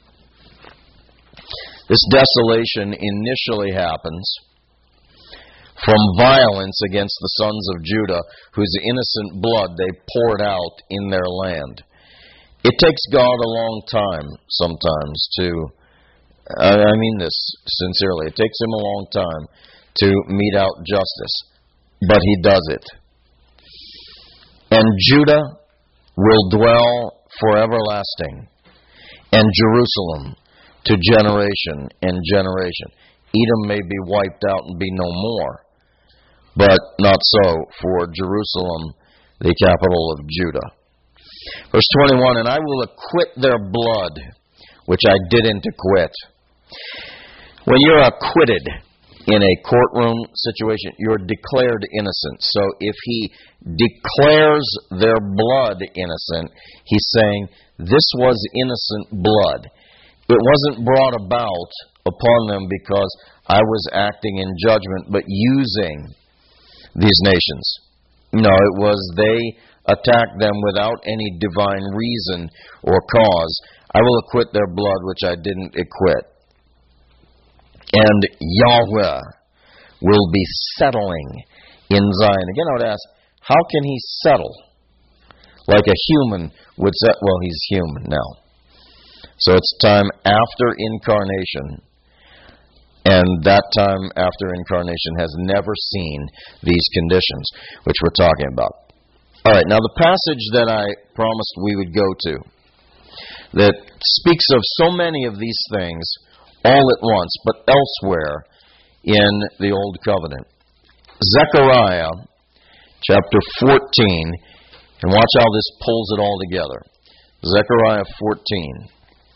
This desolation initially happens from violence against the sons of Judah, whose innocent blood they poured out in their land. It takes God a long time sometimes to, I mean this sincerely, it takes Him a long time to mete out justice, but He does it. And Judah will dwell for everlasting, and Jerusalem to generation and generation. Edom may be wiped out and be no more, but not so for Jerusalem, the capital of Judah. Verse 21, and I will acquit their blood, which I didn't acquit. When you're acquitted in a courtroom situation, you're declared innocent. So if He declares their blood innocent, He's saying, this was innocent blood. It wasn't brought about upon them because I was acting in judgment, but using these nations. No, it was they attacked them without any divine reason or cause. I will acquit their blood, which I didn't acquit. And Yahweh will be settling in Zion. Again, I would ask, how can He settle? Like a human would settle. Well, He's human now. So it's time after incarnation. And that time after incarnation has never seen these conditions, which we're talking about. All right, now the passage that I promised we would go to, that speaks of so many of these things all at once, but elsewhere in the Old Covenant. Zechariah chapter 14, and watch how this pulls it all together. Zechariah 14.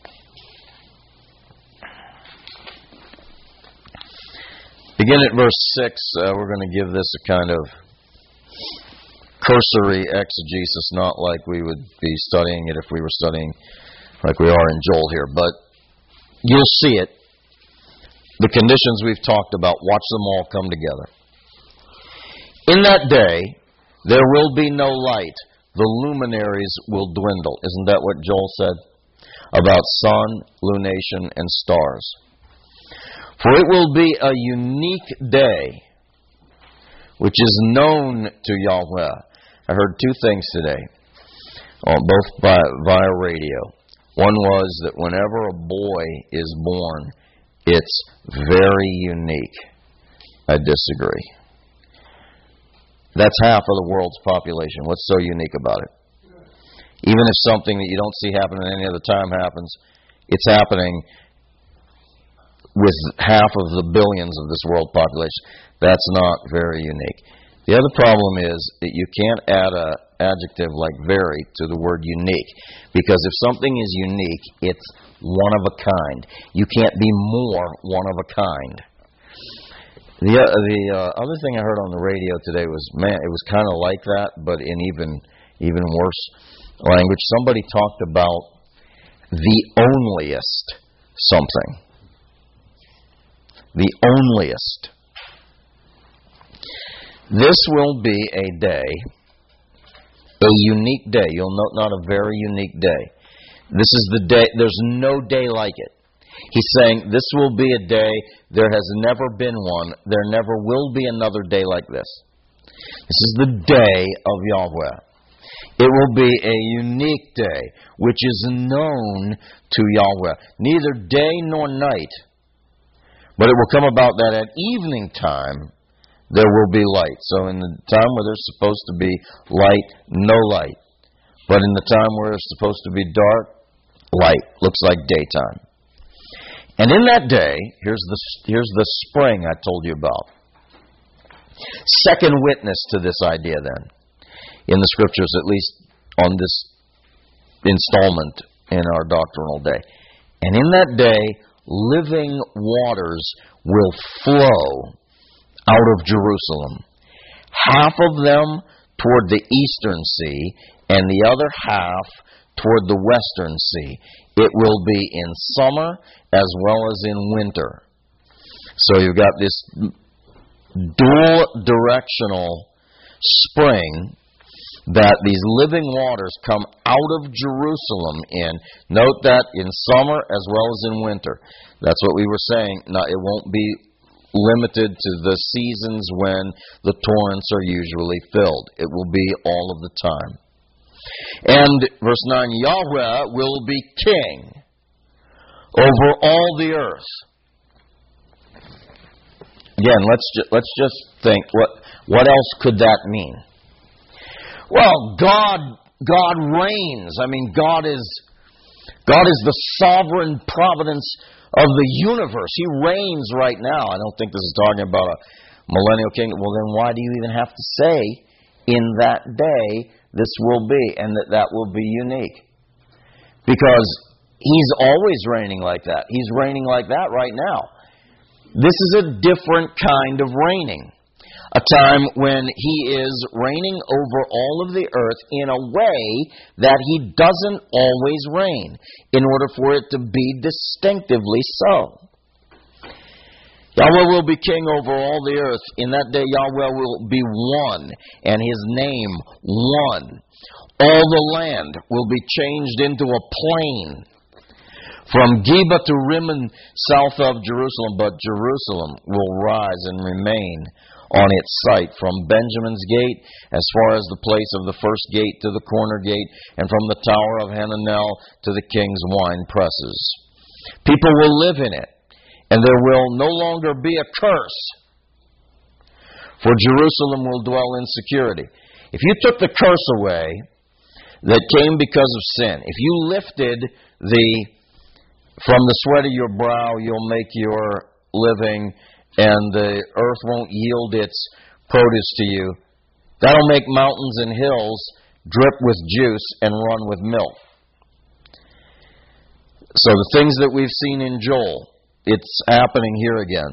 Begin at verse 6. We're going to give this a kind of cursory exegesis, not like we would be studying it if we were studying like we are in Joel here. But you'll see it. The conditions we've talked about, watch them all come together. In that day, there will be no light. The luminaries will dwindle. Isn't that what Joel said? About sun, lunation, and stars. For it will be a unique day, which is known to Yahweh. I heard two things today, both via radio. One was that whenever a boy is born, it's very unique. I disagree. That's half of the world's population. What's so unique about it? Even if something that you don't see happen at any other time happens, it's happening with half of the billions of this world population. That's not very unique. The other problem is that you can't add an adjective like very to the word unique, because if something is unique, it's one of a kind. You can't be more one of a kind. The other thing I heard on the radio today was, man, it was kind of like that, but in even worse language. Somebody talked about the onlyest something. The onlyest. This will be a day, a unique day. You'll note, not a very unique day. This is the day, there's no day like it. He's saying this will be a day, there has never been one, there never will be another day like this. This is the day of Yahweh. It will be a unique day, which is known to Yahweh. Neither day nor night. But it will come about that at evening time, there will be light. So in the time where there's supposed to be light, no light. But in the time where it's supposed to be dark, light. Looks like daytime. And in that day, here's the spring I told you about. Second witness to this idea then, in the Scriptures, at least on this installment in our doctrinal day. And in that day, living waters will flow out of Jerusalem. Half of them toward the eastern sea, and the other half toward the western sea. It will be in summer as well as in winter. So you've got this dual directional spring that these living waters come out of Jerusalem in. Note that in summer as well as in winter. That's what we were saying. Now, it won't be limited to the seasons when the torrents are usually filled. It will be all of the time. And verse 9, Yahweh will be king over all the earth. Again, let's just think, what else could that mean? Well, God reigns. I mean, God is the sovereign providence of the universe. He reigns right now. I don't think this is talking about a millennial king. Well, then why do you even have to say in that day this will be and that will be unique? Because He's always reigning like that. He's reigning like that right now. This is a different kind of reigning. A time when He is reigning over all of the earth in a way that He doesn't always reign, in order for it to be distinctively so. Yahweh will be king over all the earth. In that day Yahweh will be one, and His name one. All the land will be changed into a plain, from Geba to Rimmon, south of Jerusalem, but Jerusalem will rise and remain on its site, from Benjamin's gate as far as the place of the first gate to the corner gate, and from the tower of Hananel to the king's wine presses. People will live in it, and there will no longer be a curse, for Jerusalem will dwell in security. If you took the curse away that came because of sin, if you lifted from the sweat of your brow you'll make your living, and the earth won't yield its produce to you, that'll make mountains and hills drip with juice and run with milk. So the things that we've seen in Joel, it's happening here again.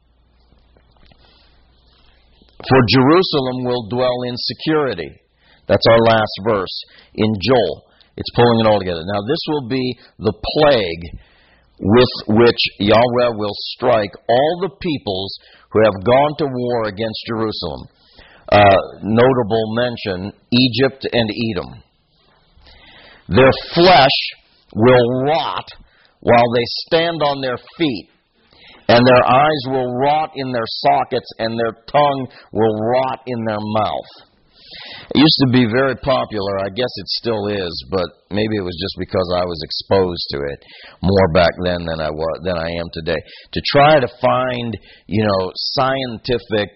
For Jerusalem will dwell in security. That's our last verse in Joel. It's pulling it all together. Now this will be the plague with which Yahweh will strike all the peoples who have gone to war against Jerusalem. Notable mention, Egypt and Edom. Their flesh will rot while they stand on their feet, and their eyes will rot in their sockets, and their tongue will rot in their mouth. It used to be very popular. I guess it still is, but maybe it was just because I was exposed to it more back then than I am today. To try to find, scientific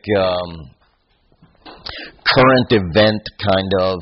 current event kind of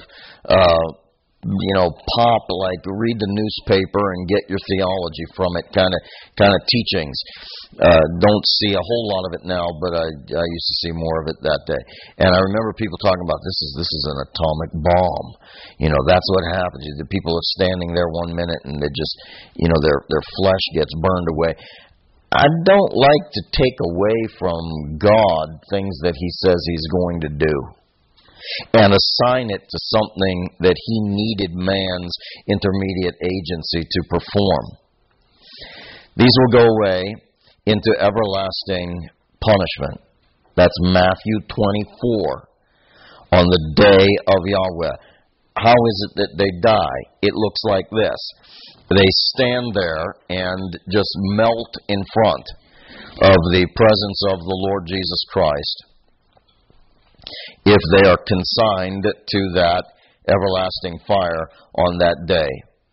pop, like read the newspaper and get your theology from it kind of teachings. Don't see a whole lot of it now, but I used to see more of it that day. And I remember people talking about this is an atomic bomb. That's what happens. The people are standing there 1 minute and they just, their flesh gets burned away. I don't like to take away from God things that He says He's going to do and assign it to something that He needed man's intermediate agency to perform. These will go away into everlasting punishment. That's Matthew 24, on the day of Yahweh. How is it that they die? It looks like this. They stand there and just melt in front of the presence of the Lord Jesus Christ, if they are consigned to that everlasting fire on that day.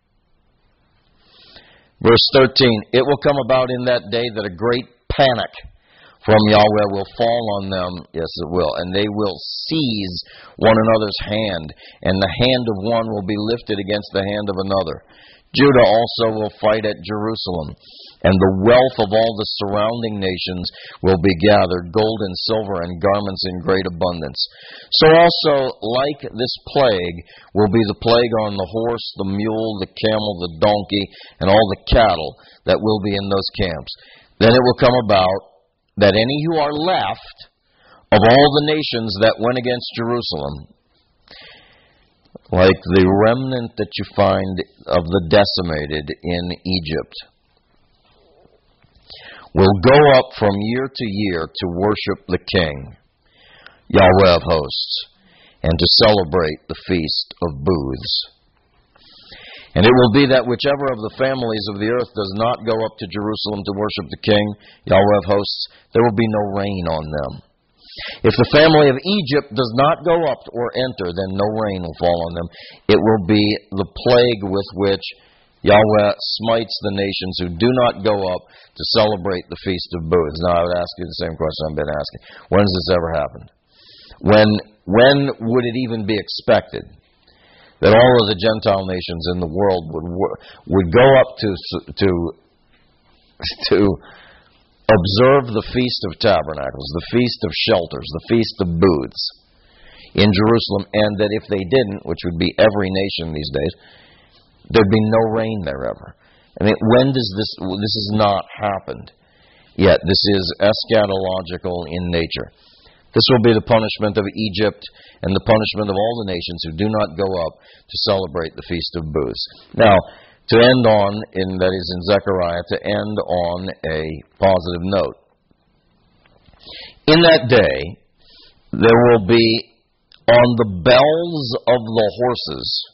Verse 13, it will come about in that day that a great panic from Yahweh will fall on them. Yes, it will. And they will seize one another's hand, and the hand of one will be lifted against the hand of another. Judah also will fight at Jerusalem, and the wealth of all the surrounding nations will be gathered, gold and silver and garments in great abundance. So also, like this plague, will be the plague on the horse, the mule, the camel, the donkey, and all the cattle that will be in those camps. Then it will come about that any who are left of all the nations that went against Jerusalem like the remnant that you find of the decimated in Egypt, will go up from year to year to worship the King, Yahweh of hosts, and to celebrate the Feast of Booths. And it will be that whichever of the families of the earth does not go up to Jerusalem to worship the King, Yahweh of hosts, there will be no rain on them. If the family of Egypt does not go up or enter, then no rain will fall on them. It will be the plague with which Yahweh smites the nations who do not go up to celebrate the Feast of Booths. Now, I would ask you the same question I've been asking. When has this ever happened? When would it even be expected that all of the Gentile nations in the world would go up to observe the Feast of Tabernacles, the Feast of Shelters, the Feast of Booths in Jerusalem, and that if they didn't, which would be every nation these days, there'd be no rain there ever? I mean, when does this has not happened yet? This is eschatological in nature. This will be the punishment of Egypt and the punishment of all the nations who do not go up to celebrate the Feast of Booths. Now, to end on, that is in Zechariah, to end on a positive note. In that day, there will be on the bells of the horses,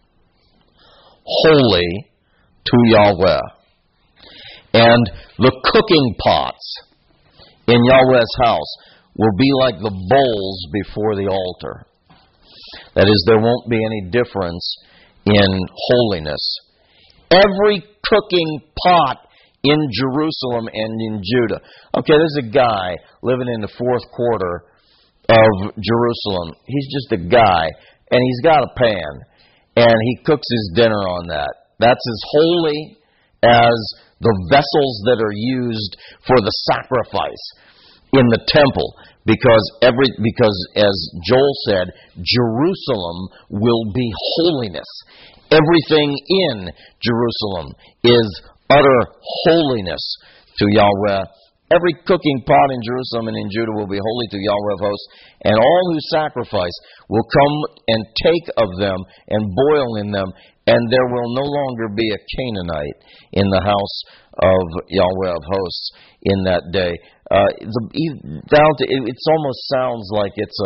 holy to Yahweh. And the cooking pots in Yahweh's house will be like the bowls before the altar. That is, there won't be any difference in holiness. Every cooking pot in Jerusalem and in Judah. Okay, there's a guy living in the fourth quarter of Jerusalem. He's just a guy, and he's got a pan, and he cooks his dinner on that. That's as holy as the vessels that are used for the sacrifice in the temple, because as Joel said, Jerusalem will be holiness. Everything in Jerusalem is utter holiness to Yahweh. Every cooking pot in Jerusalem and in Judah will be holy to Yahweh of hosts, and all who sacrifice will come and take of them and boil in them, and there will no longer be a Canaanite in the house of Yahweh of hosts in that day. It almost sounds like it's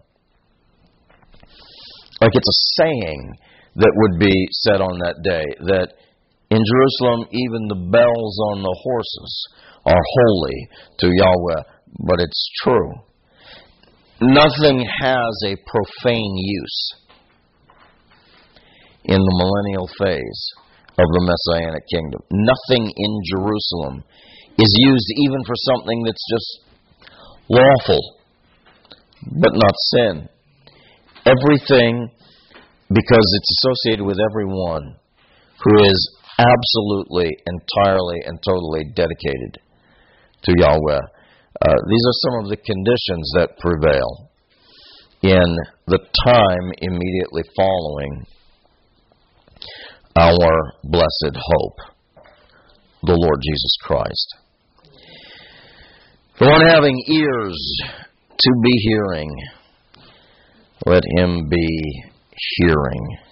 a saying that would be said on that day, that in Jerusalem even the bells on the horses are holy to Yahweh. But it's true. Nothing has a profane use in the millennial phase of the Messianic kingdom. Nothing in Jerusalem is used even for something that's just lawful, but not sin. Everything, because it's associated with everyone who is absolutely, entirely, and totally dedicated to Yahweh. These are some of the conditions that prevail in the time immediately following our blessed hope, the Lord Jesus Christ. The one having ears to be hearing, let him be hearing.